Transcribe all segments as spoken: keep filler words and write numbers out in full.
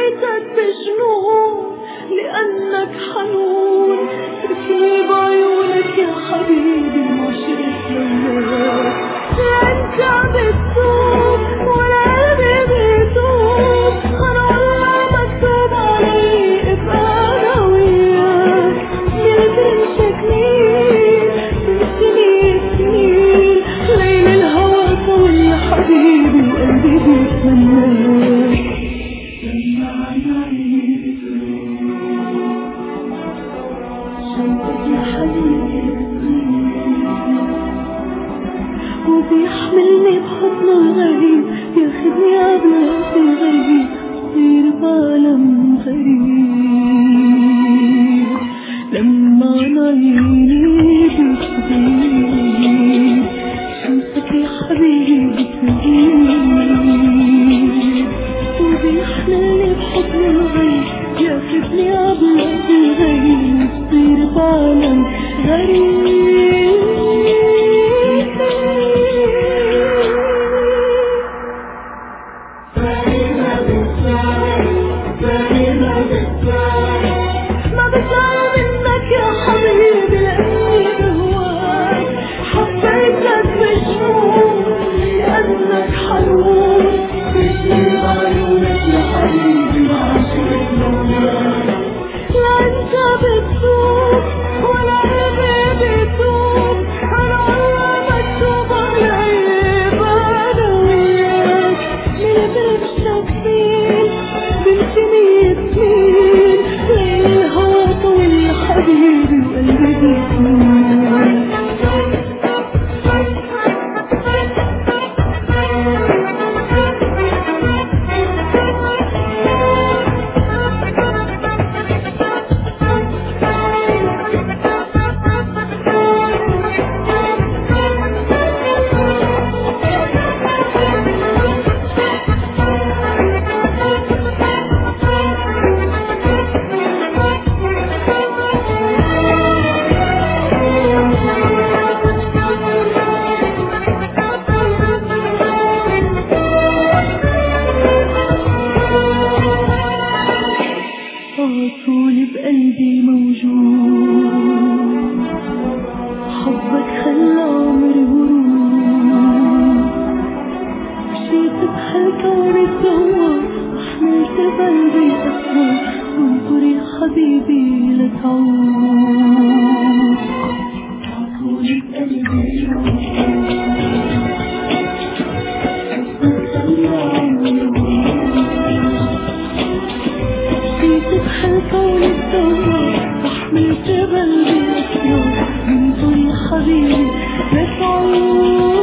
حبيتك بجنون لأنك حنون، تركني بعيونك يا حبيبي ما شئت لولاك. لا انت بتدوب ولا قلبي بيدوب، انا والله مكتوب علي ابقى انا وياك. قلت انشكني سنين سنين، ليل الهوى طول يا حبيبي وقلبي بيتمناك. لما عيني بتروح شوقك يا حبيبي وبيحملني بحضنه الغريب، ياخدني عبلات الغريب صير بعالم غريب. لما عيني بتغيب شمسك يا حبيبي بتغيب، وبيحملني بحضنه الغريب، ياخدني عبلات الغريب صير بعالم غريب. طولي بقلبي موجود، حبك خلى عمري ورود، مشيت بهالكون الدوار وحملت بقلبي أسرار، وانظر يا حبيبي لتعود. طولي بقلبي موجود، حبك خلى عمري ورود، الكون الدوار وحملت بقلبي أسرار، انظر يا حبيبي لتعود.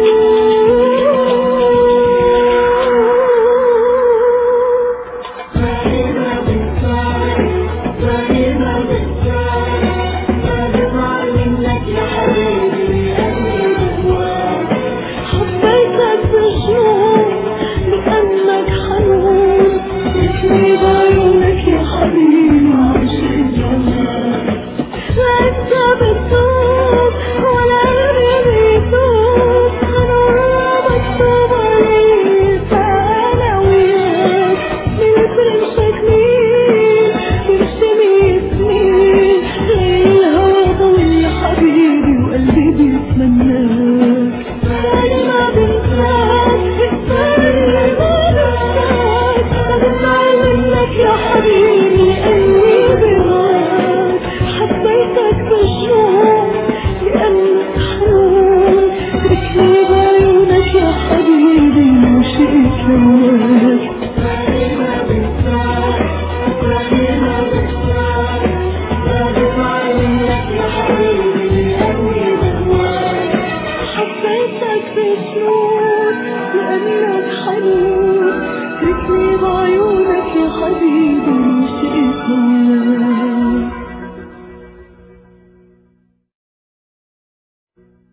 فاهمة بالفعل فاهمة بالفعل فاهمة منك يا حبيبي قلبي جواك. حبيتك بجنون لأنك حنون، تركني بعيونك يا حبيبي عشقت لولاك. لا انت بتدوب ولا قلبي بيدوب، انا والله مكتوب علي انا وياك. قلت انشكني تمشي مية سنين، ليل الهوى طول يا حبيبي وقلبي بيتمناك. الثاني ما بنساك الثاني ما بنساك، بزعل منك يا حبيبي قلبي بغاك. حبيتك بجنون لأنك حنون، تركني بعيونك يا حبيبي وشئت لولاك.